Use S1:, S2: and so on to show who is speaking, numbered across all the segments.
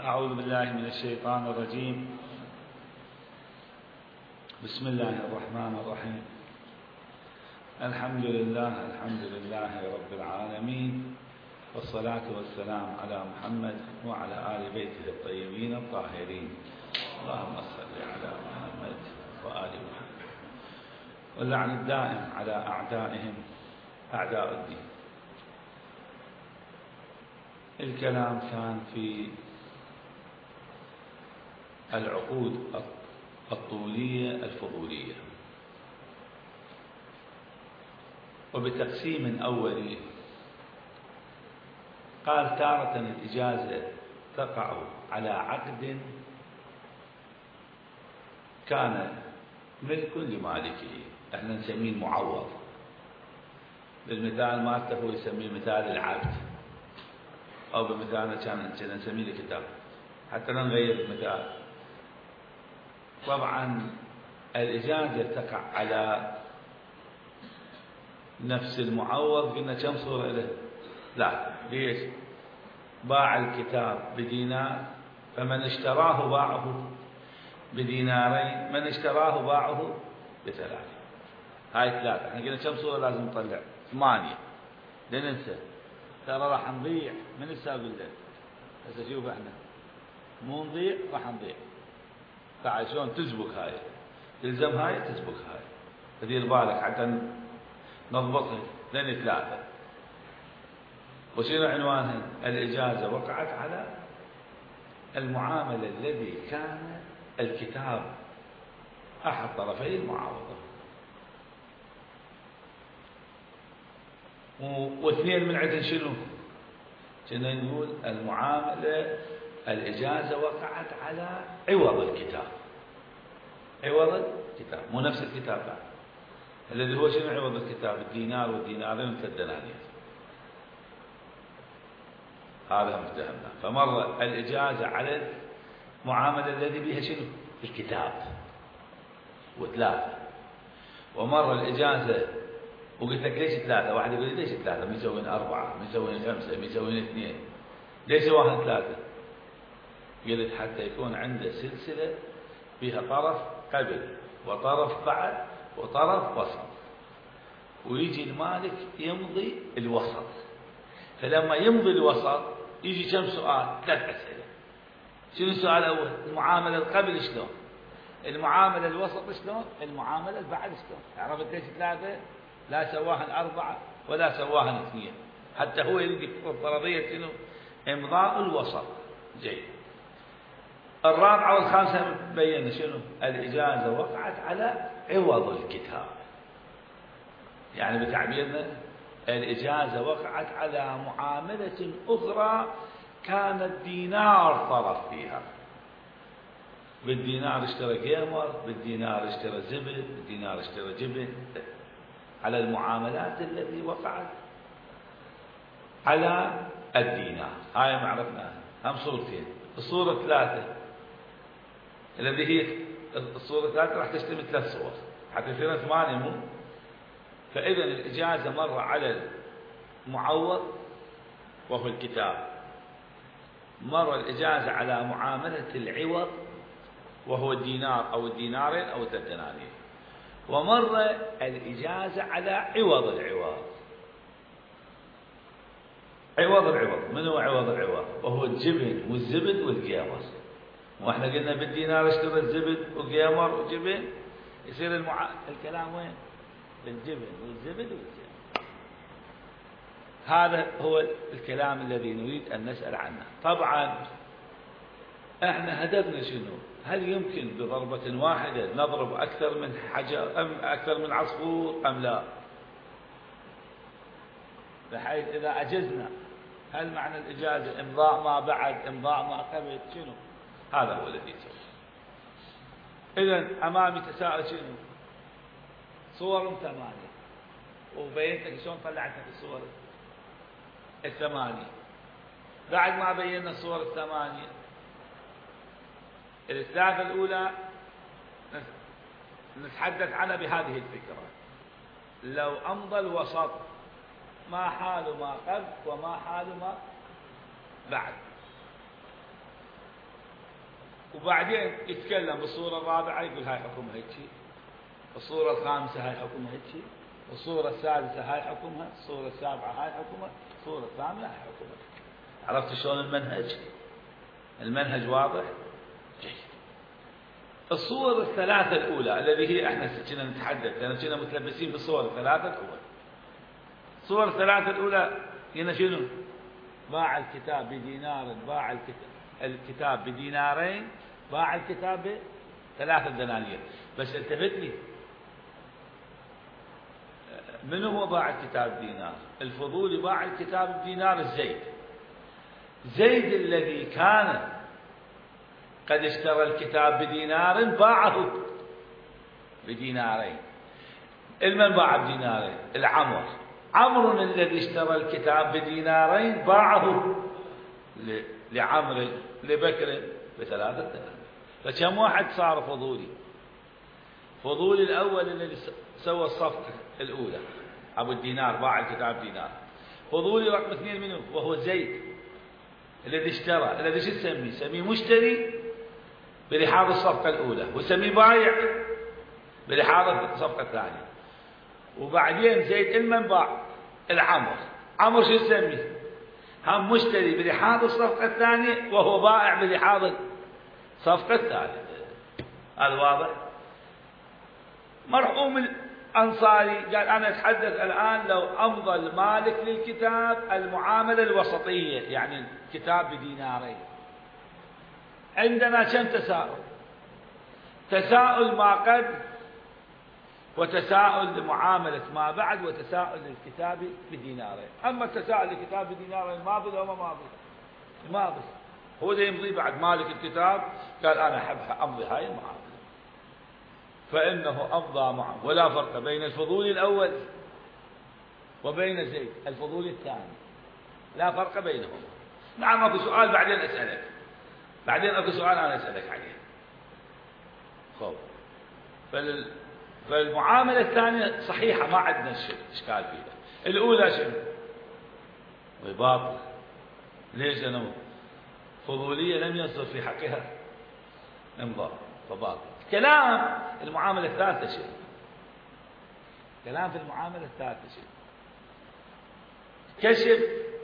S1: أعوذ بالله من الشيطان الرجيم. بسم الله الرحمن الرحيم. الحمد لله رب العالمين، والصلاة والسلام على محمد وعلى آل بيته الطيبين الطاهرين. اللهم صل على محمد وآل محمد، واللعن الدائم على أعدائهم أعداء الدين. الكلام كان في العقود الطولية الفضولية، وبتقسيم أولي قال تارة الإجازة تقع على عقد كان ملك لمالكه، احنا نسميه المعوض. بالمثال مالته هو يسميه مثال العبد، أو بمثالنا كان نسميه الكتاب، حتى لا نغير المثال. طبعا الإجازة تقع على نفس المعوض. قلنا كم صورة له؟ لا، ليش؟ باع الكتاب بدينار، فمن اشتراه باعه بدينارين، من اشتراه باعه بثلاثة. هاي ثلاثة. احنا قلنا كم صورة لازم نطلع؟ 8. لا ننسى، ترى راح نضيع من السابق الليل. هسه شوف احنا مو نضيع، راح نضيع. تعال شلون تزبك هاي، تلزم هاي تزبك هاي، فدير بالك حتى نضبطها. لين 3. وشنو عنوانها؟ الإجازة وقعت على المعاملة الذي كان الكتاب أحد طرفي المعاوضة، واثنين من عندنا شنو؟ كنا نقول المعاملة الإجازة وقعت على عوض الكتاب. عوض الكتاب مو نفس الكتاب بعد، الذي هو شنو عوض الكتاب؟ الدينار والدينارين و3 دنانير. هذا مفتهمنا. فمر الإجازة على المعاملة الذي بها شنو؟ الكتاب و3. ومر الإجازة وقلت لك ليش 3؟ واحد يقول ليش 3؟ من يسوين 4، من يسوين 5، من يسوين 2، ليش سواهن 3؟ قلت حتى يكون عنده سلسلة فيها طرف قبل وطرف بعد وطرف وسط، ويجي المالك يمضي الوسط. فلما يمضي الوسط يجي كم سؤال؟ 3 أسئلة. شنو السؤال الأول؟ المعاملة قبل شلون؟ المعاملة الوسط شلون؟ المعاملة بعد شلون؟ عرفت ليش 3؟ لا سواهن 4 ولا سواهن 2، حتى هو يلقي فرضية شنو؟ إمضاء الوسط. جيد. الرابعة والخامسة بينا شنو؟ الإجازة وقعت على عوض الكتاب. يعني بتعبيرنا الإجازة وقعت على معاملة أخرى كان الدينار طرف فيها. بالدينار اشترى جيمر، بالدينار اشترى زبد، بالدينار اشترى جبن. على المعاملات التي وقعت على الدينار. هاي ما عرفناها. هم صورتين. الصورة 3 الذي هي الصورة 3 راح تشتمل 3 صور حتى يصير 8 مو. فإذا الإجازة مرة على المعوض وهو الكتاب، مرة الإجازة على معاملة العوض وهو الدينار أو الدينارين أو 3 دنانير، ومرة الإجازة على عوض العوض. عوض العوض، من هو عوض العوض؟ وهو الجبن والزبد والجيمر. واحنا قلنا بالدينار اشترى الزبد وجيمر وجبن، يصير الكلام وين؟ بالجبن والزبد والجيمر. هذا هو الكلام الذي نريد أن نسأل عنه. طبعا احنا هدفنا شنو؟ هل يمكن بضربة واحدة نضرب أكثر من حجر أم أكثر من عصفور أم لا؟ بحيث إذا أجزنا، هل معنى الإجازة إمضاء ما بعد، إمضاء ما قبل، شنو؟ هذا هو الذي يسوي. إذن أمامي تساؤل شنو؟ صور 8، وبينت لك شلون طلعت لك الصور 8. بعد ما بينا الصور 8، الثلاثة الأولى نتحدث عنها بهذه الفكرة: لو أمضى الوسط ما حال ما قبل وما حال ما بعد. وبعدين يتكلم بالصورة الرابعة يقول هاي حكمها هيك، الصورة الخامسة هاي حكمها هيك، الصورة السادسة هاي حكمها، الصورة السابعة هاي حكمها، الصورة الثامنة هاي حكمها. عرفت شلون المنهج؟ المنهج واضح؟ جيد. الصور الثلاثة الأولى الذي هي احنا كنا نتحدث لأن كنا متلبسين بالصور الثلاثة الأولى. الصور الثلاثة الأولى هنا شنو؟ باع الكتاب بدينار، باع الكتاب بدينارين، باع الكتاب ب3 دنانير. بس التفت لي، من هو باع الكتاب بدينار؟ الفضولي باع الكتاب بدينار الزيد. زيد الذي كان قد اشترى الكتاب بدينار باعه بدينارين. المن باع بدينارين؟ العمر. عمرو الذي اشترى الكتاب بدينارين باعه لعمرو لبكر ب3 دنانير. فكم واحد صار فضولي؟ فضولي الأول الذي سوى الصفقة الأولى أبو الدينار باع الكتاب دينار. فضولي رقم 2 منه وهو زيد الذي اشترى، الذي شو تسميه؟ سميه مشتري بلحاظ الصفقة الأولى، وسميه بايع بلحاظ الصفقة الثانية. وبعدين زيد المن باع العمر. عمر شو تسميه؟ هم مشتري بلحاظ الصفقة الثانية وهو بائع بلحاظ الصفقة الثالثة. هذا واضح؟ مرحوم الأنصاري قال أنا أتحدث الآن لو أمضى المالك للكتاب المعاملة الوسطية، يعني الكتاب بدينارين. عندنا كم تساؤل؟ تساؤل ما قبل، وتساؤل لمعاملة ما بعد، وتساؤل للكتاب بدينارين. أما التساؤل للكتاب بدينارين ماضي لو ما ماضي؟ ماضي. هو ده يمضي بعد مالك الكتاب قال أنا أحب أمضي هاي المعاملة، فإنه أمضى معه. ولا فرق بين الفضولي الأول وبين زيد الفضولي الثاني، لا فرق بينهم. نعم أكو سؤال بعدين أسألك، بعدين أكو سؤال أنا أسألك عليه. خب فالمعاملة الثانية صحيحة ما عندنا إشكال فيها. الأولى شنو؟ باطل. ليش؟ لأنه فضولية لم يصدر في حقها إمضاء فباطل. كلام المعاملة الثالثة شيء، كلام في المعاملة الثالثة شيء، كشف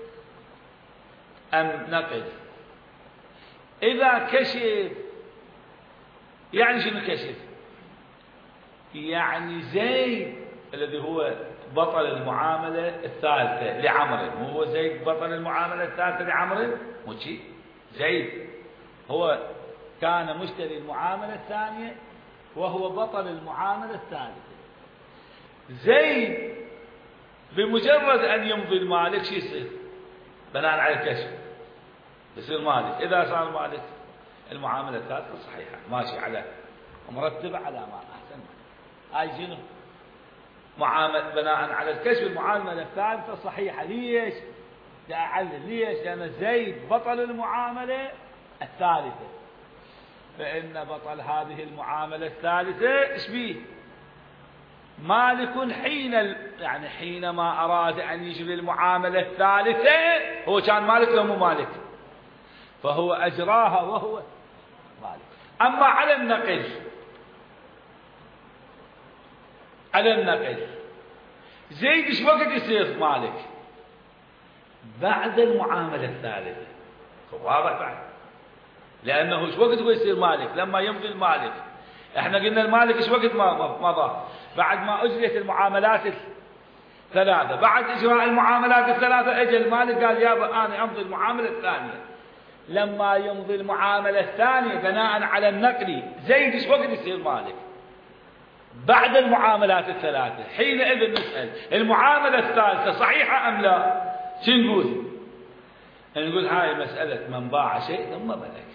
S1: أم نقل. إذا كشف يعني شنو كشف؟ يعني زيد الذي هو بطل المعاملة الثالثة لعمرو، مو هو زيد بطل المعاملة الثالثة لعمرو؟ مو شيء. زيد هو كان مشتري المعاملة الثانية وهو بطل المعاملة الثالثة. زيد بمجرد أن يمضي المالك شو يصير؟ بناء على الكشف يصير مالك. إذا صار مالك المعاملة الثالثة صحيحة ماشي على مرتبة على ما أحسن. هاي شنو؟ معاملة بناء على الكشف المعاملة الثالثة صحيحة. ليش؟ أعلل ليش؟ لأن زيد بطل المعاملة الثالثة، فإن بطل هذه المعاملة الثالثة إيش بيه؟ مالك يعني حينما أراد أن يجري المعاملة الثالثة هو كان مالك لو مو مالك، فهو أجراها وهو مالك. أما على النقل، على النقل زيد ايش وقت يصير مالك؟ بعد المعاملة الثالثة. واضح بعد؟ لأنه ايش وقت هو يصير مالك؟ لما يمضي المالك. احنا قلنا المالك ايش وقت مضى؟ بعد ما اجريت المعاملات الثلاثة. بعد اجراء المعاملات الثلاثة اجى المالك قال يابا انا امضي المعاملة الثانية. لما يمضي المعاملة الثانية بناء على النقل زيد ايش وقت يصير مالك؟ بعد المعاملات الثلاثة. حينئذ نسأل المعاملة الثالثة صحيحة أم لا؟ شو نقول؟ نقول هاي مسألة من باع شيء ثم ملك،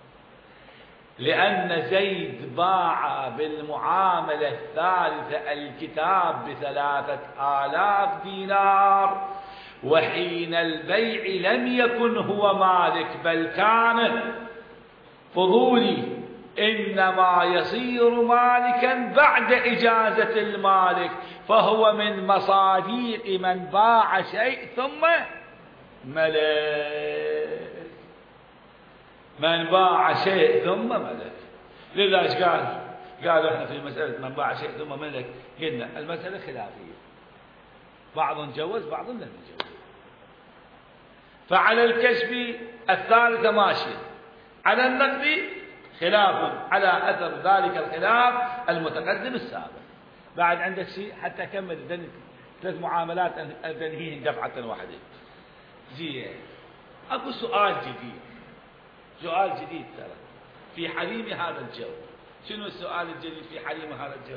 S1: لأن زيد باع بالمعاملة الثالثة الكتاب ب3000 دينار، وحين البيع لم يكن هو مالك بل كان فضولي، إنما يصير مالكا بعد إجازة المالك، فهو من مصاديق من باع شيء ثم ملك. من باع شيء ثم ملك. لذا ايش قالوا احنا في مسألة من باع شيء ثم ملك، قلنا المسألة خلافية، بعض جوز بعض لم يجوز. فعلى الكشف الثالثة ماشية، على النقد خلاف على أثر ذلك الخلاف المتقدم السابق. بعد عندك شيء حتى أكمل 3 معاملات أنهيهن دفعة واحدة. زين، أكو سؤال جديد ترى في حريم هذا الجو. شنو السؤال الجديد في حريم هذا الجو؟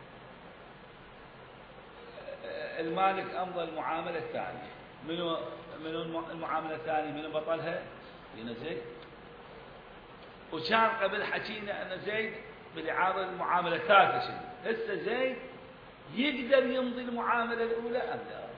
S1: المالك أمضى المعاملة الثانية، منو المعاملة الثانية منو بطلها؟ لنا زيد. وكان قبل حكينا أن زيد بالإعارة المعاملة الثالثة شنو؟ هسه زيد يقدر يمضي المعاملة الأولى أم لا؟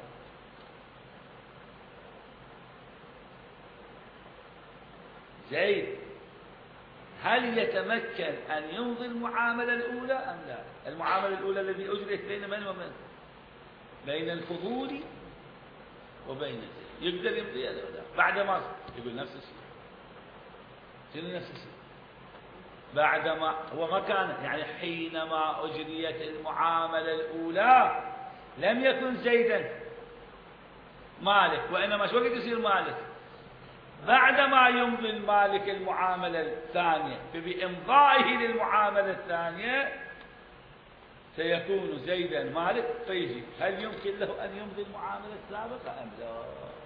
S1: زيد هل يتمكن أن يمضي المعاملة الأولى أم لا؟ المعاملة الأولى التي أجرت بين من ومن؟ بين الفضولي وبين زيد، يقدر يمضيها الأولى بعد ما يقول نفس الشيء. شنو نفس الشيء؟ بعدما هو ما كان، يعني حينما أجريت المعاملة الأولى لم يكن زيدا مالك، وإنما شو وقت يصير مالك؟ بعدما يمضي المالك المعاملة الثانية، فبإمضائه للمعاملة الثانية سيكون زيدا مالك. فيجي هل يمكن له أن يمضي المعاملة السابقة أم لا؟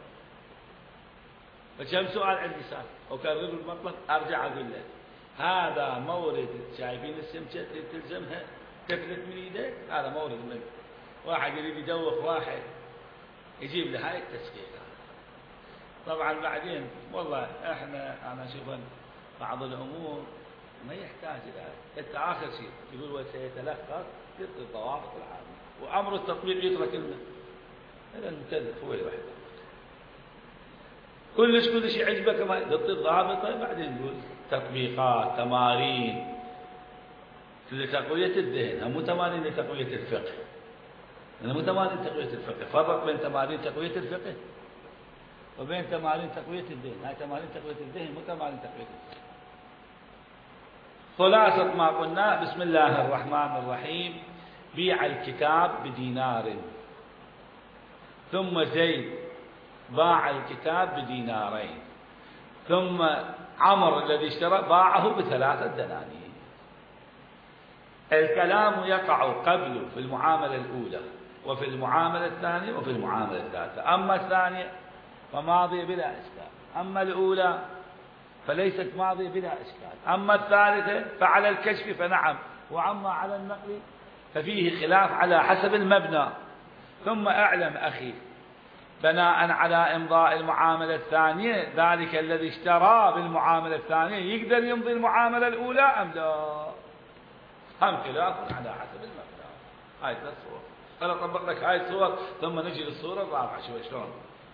S1: فكم سؤال عندي صار أكرر المطلب، أرجع أقول لك هذا مورد. شايفين السمكة تلزمها تفلت من ايدك؟ هذا مورد منه. واحد يريد يدوخ واحد يجيب له هاي التسكيك. طبعا بعدين والله انا اشوف بعض الامور ما يحتاج الى انت اخر شيء يقول وسيتلخص في الضوابط العامه، وامر التطبيق يترك لنا. هذا المكلف هو الوحيد. كل شيء عجبك ما ضبط الضابط. بعدين نقول تطبيقات، تمارين لتقوية الذهن، مو تمارين لتقوية الفقه. مو تمارين تقوية الفقه، فرق بين تمارين تقوية الفقه وبين تمارين تقوية الذهن. هاي تمارين تقوية الذهن مو تمارين تقوية الفقه. خلاصة ما قلنا: بسم الله الرحمن الرحيم. بيع الكتاب ب2 ثم زيد باع الكتاب ب2، ثم عمر الذي اشترى باعه ب3 دنانير. الكلام يقع قبله في المعاملة الأولى وفي المعاملة الثانية وفي المعاملة الثالثة. أما الثانية فماضية بلا إشكال، أما الأولى فليست ماضية بلا إشكال، أما الثالثة فعلى الكشف فنعم، وأما على النقل ففيه خلاف على حسب المبنى. ثم اعلم أخي بناء على إمضاء المعاملة الثانية ذلك الذي اشترى بالمعاملة الثانية يقدر يمضي المعاملة الأولى أم لا؟ هم خلاف على حسب المبنى. هاي 3 صور. أنا أطبق لك هاي الصور ثم نجي للصورة الرابعة. شلون؟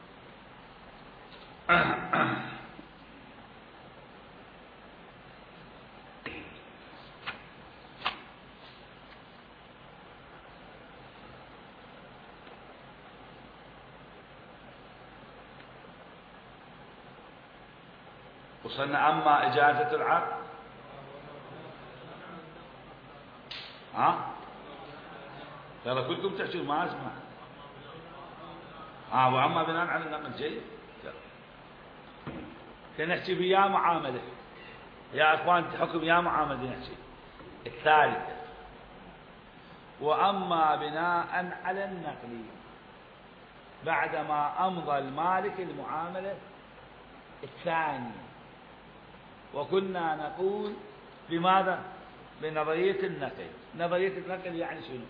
S1: وصلنا أما إجازة العقد. ترى كلكم تحكون ما أسمع. وأما بناء على النقل. جيد. نحكي بيا معاملة يا أخوان، حكم يا معاملة نحكي. الثالثة: وأما بناء على النقل بعدما أمضى المالك المعاملة الثانية. وكنا نقول بماذا؟ بنظرية النقل. نظرية النقل يعني شنو؟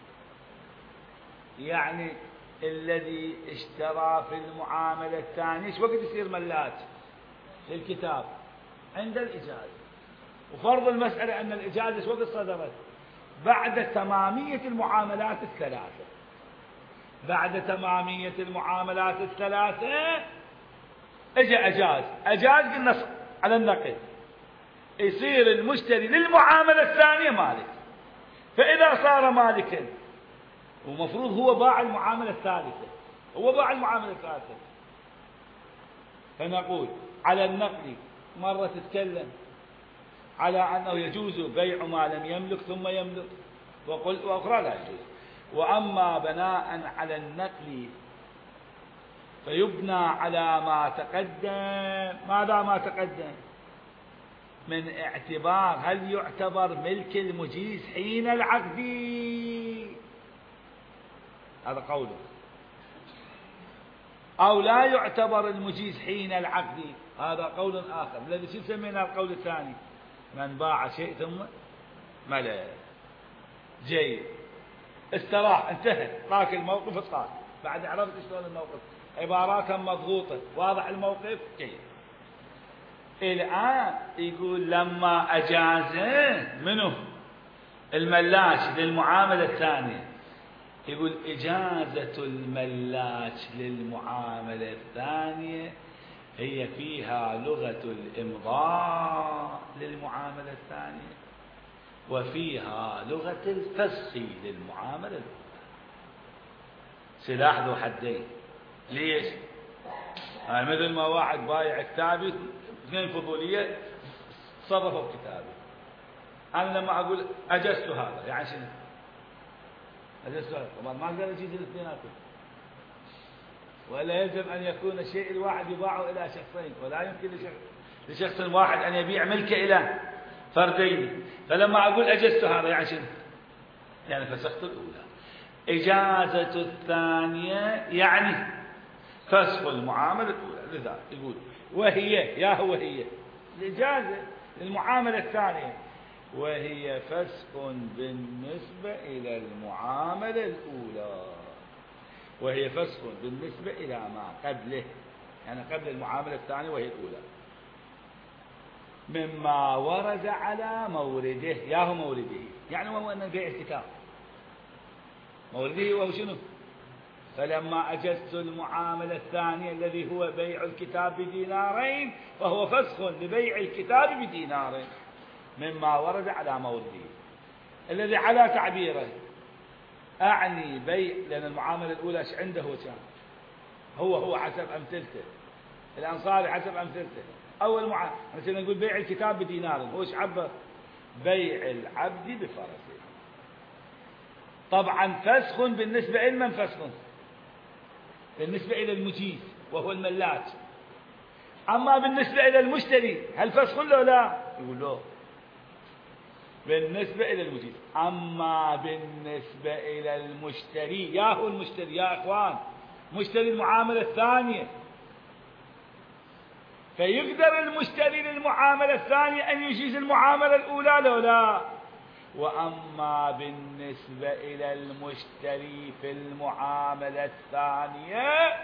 S1: يعني الذي اشترى في المعاملة الثانية ايش وقت يصير ملاك للكتاب؟ عند الإجازة. وفرض المسألة أن الإجازة ايش وقت صدرت؟ بعد تمامية المعاملات الثلاثة. بعد تمامية المعاملات الثلاثة اجى أجاز قلنا على النقل، يصير المشتري للمعاملة الثانية مالك. فإذا صار مالكا ومفروض هو باع المعاملة الثالثة، فنقول على النقل
S2: مرة تتكلم على أنه يجوز بيع ما لم يملك ثم يملك، وأخرى لا يجوز. وأما بناء على النقل فيبنى على ما تقدم. ماذا ما تقدم؟ من اعتبار هل يعتبر ملك المجيز حين العقد، هذا قوله، أو لا يعتبر المجيز حين العقد، هذا قول آخر. الذي شو سمينا القول الثاني؟ من باع شيء ثم ملك. جيد، استراح، انتهى، راك الموقف صار، بعد عرفت شلون الموقف، عباراتها مضغوطة، واضح الموقف. جيد. الآن يقول لما أجازه منه الملاك للمعاملة الثانية، يقول إجازة الملاك للمعاملة الثانية هي فيها لغة الإمضاء للمعاملة الثانية، وفيها لغة الفسخ للمعاملة الأولى. سلاح ذو حدين. ليش؟ مثل ما واحد بايع كتابي، اثنين فضولية صرفوا بكتابي، أنا لما أقول أجزت هذا يعني شنو؟ أجزت هذا، طبعا ما أقدر أجيز الاثنيناتهم، ولا يلزم أن يكون الشيء الواحد يباع إلى شخصين، ولا يمكن لشخص واحد أن يبيع ملكه إلى فردين. فلما أقول أجزت هذا يعني شنو؟ يعني فسخت الأولى. إجازة الثانية يعني فسخ المعاملة الأولى. لذا يقول وهي، يا هو هي الإجازة للمعاملة الثانية، وهي فسخ بالنسبة إلى المعاملة الأولى، وهي فسخ بالنسبة إلى ما قبله، يعني قبل المعاملة الثانية وهي الأولى، مما ورد على مورده. ياهو مورده يعني وهو أن بيع الكتاب، مورده وهو شنو؟ فلما أجزت المعاملة الثانية الذي هو بيع الكتاب بدينارين، فهو فسخ لبيع الكتاب بدينارين مما ورد على مورده. الذي على تعبيره أعني بيع، لأن المعاملة الأولى ايش عنده كان؟ هو حسب أمثلته، الأنصاري حسب أمثلته. أول معاملة مثلا نقول بيع الكتاب بدينار، هو ايش عبر؟ بيع العبد بفرسه. طبعا فسخ بالنسبة لمن؟ فسخ بالنسبة إلى المجيز وهو الملاك. أما بالنسبة إلى المشتري هل فسخ له لا؟ يقول له بالنسبة إلى المجيز. أما بالنسبة إلى المشتري، يا هو المشتري يا إخوان، مشتري المعاملة الثانية، فيقدر المشتري للمعاملة الثانية أن يجيز المعاملة الأولى لو لا. وأما بالنسبة إلى المشتري في المعاملة الثانية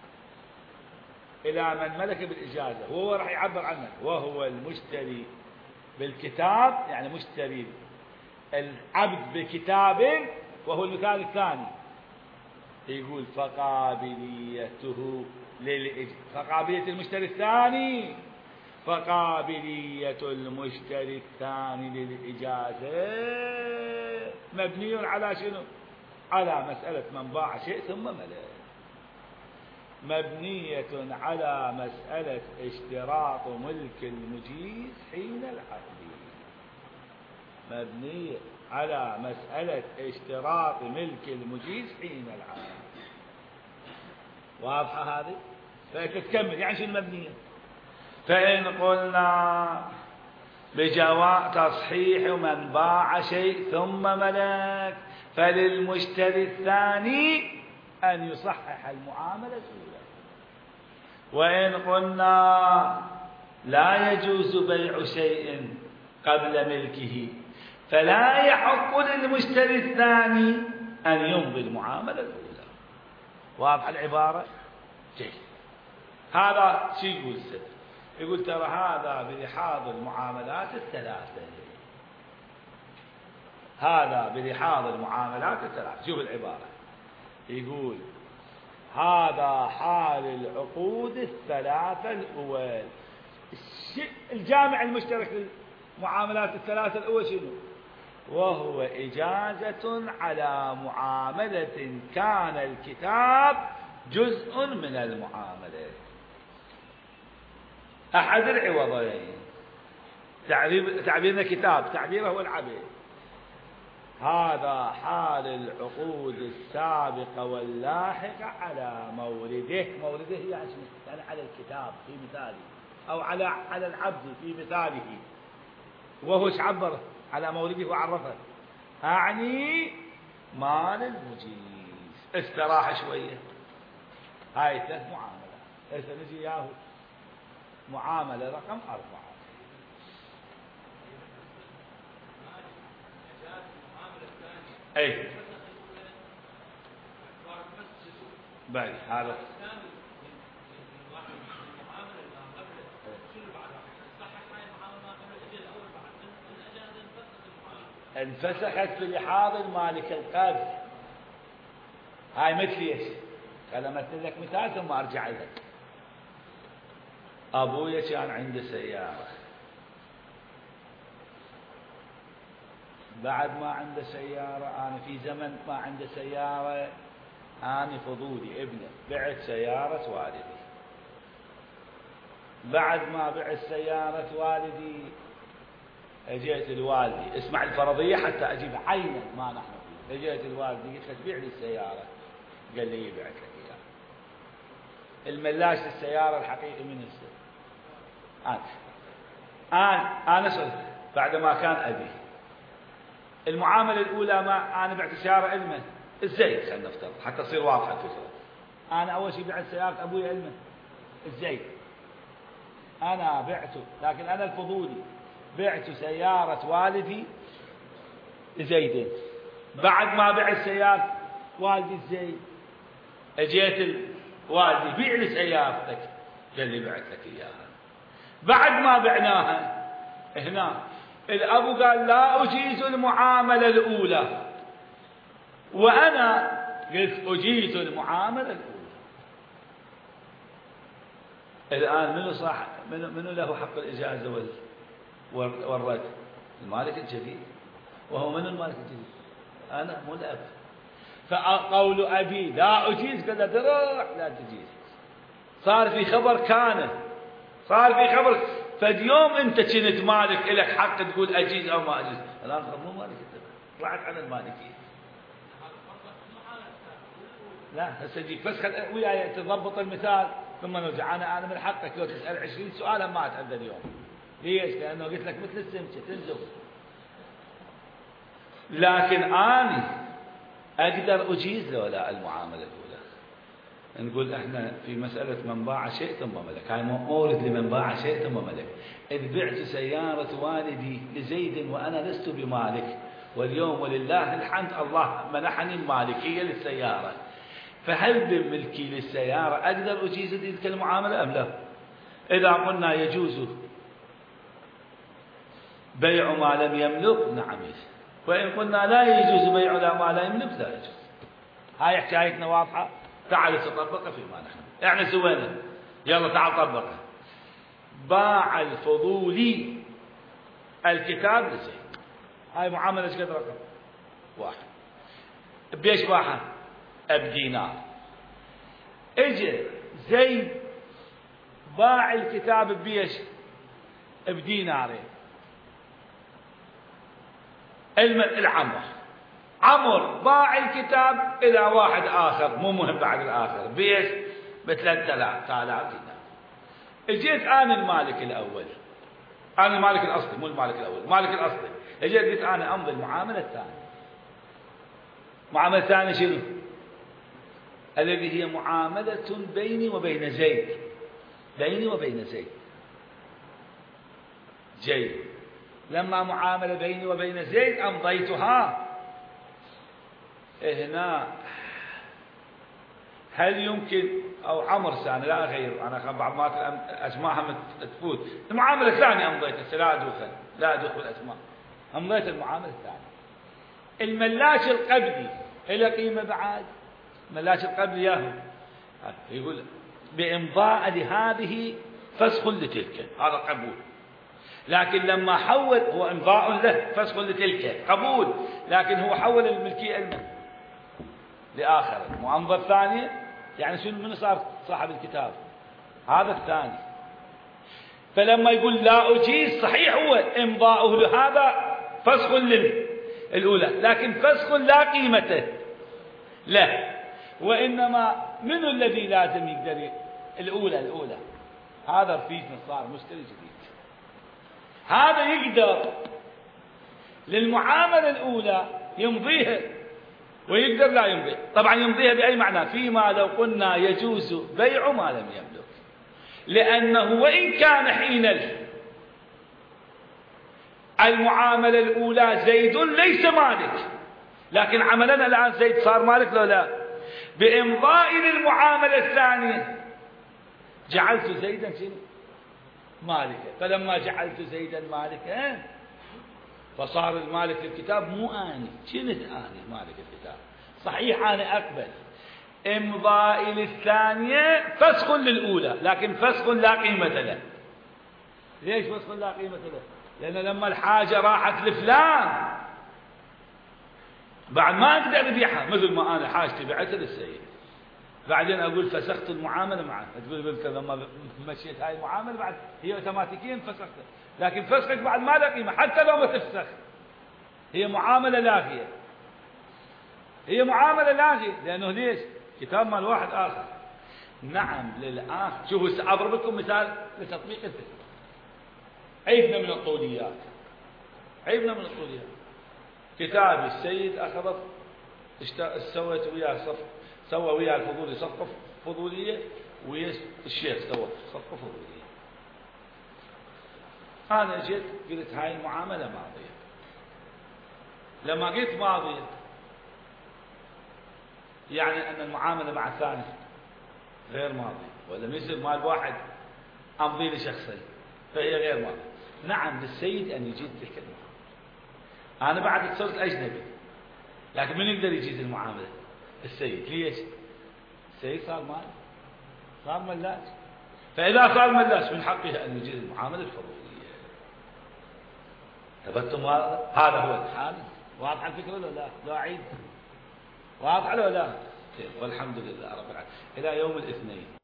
S2: إلى من ملك بالإجازة، وهو راح يعبر عنه، وهو المشتري بالكتاب، يعني مشتري العبد بكتاب، وهو المثال الثاني. يقول فقابليته فقابلية المشتري الثاني، فقابلية المشتري الثاني للإجازة مبني على شنو؟ على مسألة من باع شيء ثم ملك، مبنية على مسألة اشتراط ملك المجيز حين العقد، مبنية على مسألة اشتراط ملك المجيز حين العقد. واضحة هذه؟ فتكمل يعني شو المبنية؟ فإن قلنا بجواء تصحيح من باع شيء ثم ملك، فللمشتري الثاني أن يصحح المعاملة الأولى. وإن قلنا لا يجوز بيع شيء قبل ملكه، فلا يحق للمشتري الثاني أن يمضي المعاملة الأولى. واضح العبارة؟ جيد. هذا شو يقول السد؟ يقول ترى هذا بلحاظ المعاملات الثلاثة، هذا بلحاظ المعاملات الثلاثة. شوف العبارة، يقول هذا حال العقود الثلاثة الأول. الجامع المشترك للمعاملات الثلاثة الأول شنو؟ وهو إجازة على معاملة كان الكتاب جزء من المعاملة. أحد العوضين. تعبيرنا كتاب، تعبيره هو العبد. هذا حال العقود السابقة واللاحقة على مورده. مورده يعني على الكتاب في مثاله، أو على العبد في مثاله. وهو ايش عبر على مورده وعرفه؟ أعني مال المجيز. استراح شوية. هاي 3 معاملة. هسه نجي ياهو معاملة رقم 4. اي بعد هذا انفسخت في لحاظ المالك القبل. هاي مثل ايش؟ خل امثل لك مثال ثم ارجع لك. ابويا كان عنده سيارة، بعد ما عنده سيارة، أنا في زمن ما عنده سيارة، أنا فضولي ابنه بعت سيارة والدي. بعد ما بعت سيارة والدي اجيت الوالدي، اسمع الفرضية حتى أجيب عينا ما نحن فيه. اجيت الوالدي قلت له بيع لي السيارة، قال لي يبيعك لك إياها. الملاش للسيارة الحقيقي من السر أنا صرت بعد ما كان أبي. المعاملة الأولى ما أنا بعت سيارة إلمه الزيت، خلينا نفترض حتى تصير واضحة الفكرة. أنا أول شيء بعت سيارة أبوي إلمه الزيت، أنا بعته، لكن أنا الفضولي بعت سيارة والدي زيدين. بعد ما بعت سيارة والدي الزيت اجيت الوالدي بيع لي سيارتك، قال لي بعت لك إياها. بعد ما بعناها هنا الأب قال لا أجيز المعاملة الأولى، وأنا قلت أجيز المعاملة الأولى. الآن منو صح؟ منو له حق الإجازة والرد؟ المالك الجديد. وهو من المالك الجديد؟ أنا مو الأب. فقول أبي لا أجيز، قال درع لا تجيز. صار في خبر كان، صار في خبر. فاليوم أنت كنت مالك لك حق تقول أجيز أو ما أجيز. الآن مو مالك أنت، طلعت عن المالكية. لا هسه جيك بس وياي تضبط المثال ثم نرجع. أنا من حقك لو تسأل 20 سؤال ما أتعدى اليوم. ليش؟ لأنه قلت لك مثل السمكة تنزل. لكن أنا أقدر أجيز له لا المعاملة الأولى. نقول احنا في مسألة من باع شيء ثم ملك، هاي مورد لمن باع شيء ثم ملك. إذ بعت سيارة والدي لزيد وأنا لست بمالك، واليوم ولله الحمد الله منحني المالكية للسيارة، فهل بملكي للسيارة أقدر أجيز تلك المعاملة أم لا؟ إذا قلنا يجوز بيع ما لم يملك نعم، وإن قلنا لا يجوز بيع ما لا يملك لا يجوز. هاي حكايتنا واضحة. تعال تطبقها فيما نحن يعني سوينا. يلا تعال طبقها. باع الفضولي الكتاب لزيد. هاي معاملة ايش قد رقم؟ 1. بيش باعها؟ بدينار. اجى زيد باع الكتاب بيش؟ بدينارين. العمر عمر باع الكتاب إلى واحد آخر مو مهم بعد الآخر بيش ب3000 دينار. اجيت أنا المالك الأول، أنا المالك الأصلي مو المالك الأول، المالك الأصلي. اجيت قلت أنا أمضي المعاملة الثانية. معاملة الثانية شنو؟ الذي هي معاملة بيني وبين زيد، بيني وبين زيد. جيد. لما معاملة بيني وبين زيد أمضيتها هنا، هل يمكن أو عمر ثاني لا غير، أنا بعض ما أسماءها تفوت. المعاملة الثانية أمضيتها لا أدخل الأسماء. أمضيت المعاملة الثانية. الملاش القبلي إلى قيمة بعد. ملاش القبلي ياهو يقول بإمضاء لهذه فسخ لتلك، هذا قبول. لكن لما حول هو إمضاء له فسخ لتلك قبول، لكن هو حول الملكية إلمه لآخر. المعاملة الثانية يعني شنو؟ من صار صاحب الكتاب؟ هذا الثاني. فلما يقول لا أجيز صحيح هو إمضاؤه لهذا فسخ للأولى، لكن فسخ لا قيمة له. وإنما من الذي لازم يقدر الأولى هذا رفيق صار مشتري جديد، هذا يقدر للمعاملة الأولى يمضيها ويقدر لا يمضي. طبعا يمضيها بأي معنى؟ فيما لو قلنا يجوز بيع ما لم يملك، لأنه وإن كان حين المعاملة الأولى زيد ليس مالك، لكن عملنا الآن زيد صار مالك لو لا، بإمضاء للمعاملة الثانية جعلت زيدا مالكا، فلما جعلت زيدا مالكا فصار المالك الكتاب مو أنا، كنت أنا مالك الكتاب. صحيح أنا أقبل إمضائي للثانية فسخ للأولى، لكن فسخ لا قيمة له. ليش فسخ لا قيمة له؟ لأن لما الحاجة راحت لفلان بعد ما أقدر أبيعها، مثل ما أنا حاجتي بعتها للسيد، بعدين أقول فسخت المعاملة معه، تقول قلت لما مشيت هاي المعاملة بعد هي أوتوماتيكيا فسختها، لكن فسخك بعد ما لا قيمة حتى لو ما تفسخ، هي معاملة لاغية، هي معاملة لاغية. لأنه ليش؟ كتاب مال واحد آخر. نعم للآخر. شوفوا أضرب لكم مثال لتطبيق الفكرة. عيبنا من الطوليات، عيبنا من الطوليات. كتاب السيد أخذت سويت وياه سوى وياه الفضولي صفقة فضولية، ويا الشيخ سوى صفقة فضولية. أنا جيت قلت هاي المعاملة ماضية، لما قلت ماضية يعني أن المعاملة مع الثاني غير ماضية، ولا يصير مال واحد أمضي لشخصين فهي غير ماضية. نعم للسيد أن يجيد تلك المعاملة. أنا بعد صرت أجنبي، لكن من يقدر يجيز المعاملة؟ السيد. ليش؟ السيد صار مال، صار ملاك، فإذا صار ملاك من حقه أن يجيز المعاملة الفضولية. ثبتتم هذا هو الحال؟ واضح الفكرة ولا لا؟ لا أعيد؟ واضح ولا لا؟ والحمد لله رب العالمين. إلى يوم الاثنين.